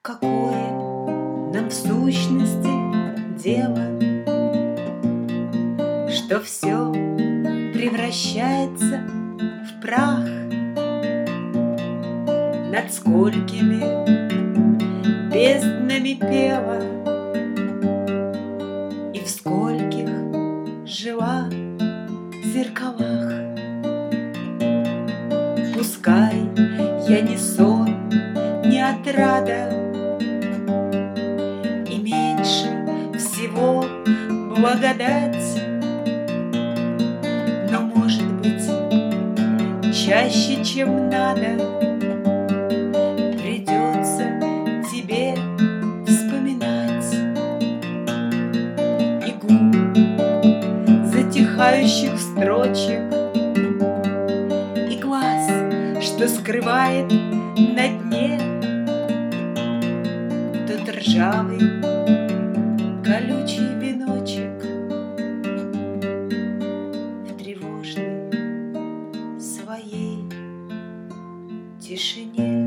Какое нам в сущности дело, что все превращается в прах? Над сколькими безднами пела и в скольких жила зеркалах. Пускай я не сон, не отрада, и меньше всего благодать, но, может быть, чаще, чем надо, придется тебе вспоминать и гул затихающих строчек, и глаз, что скрывает на дне тот ржавый колючий веночек в тревожной своей тишине.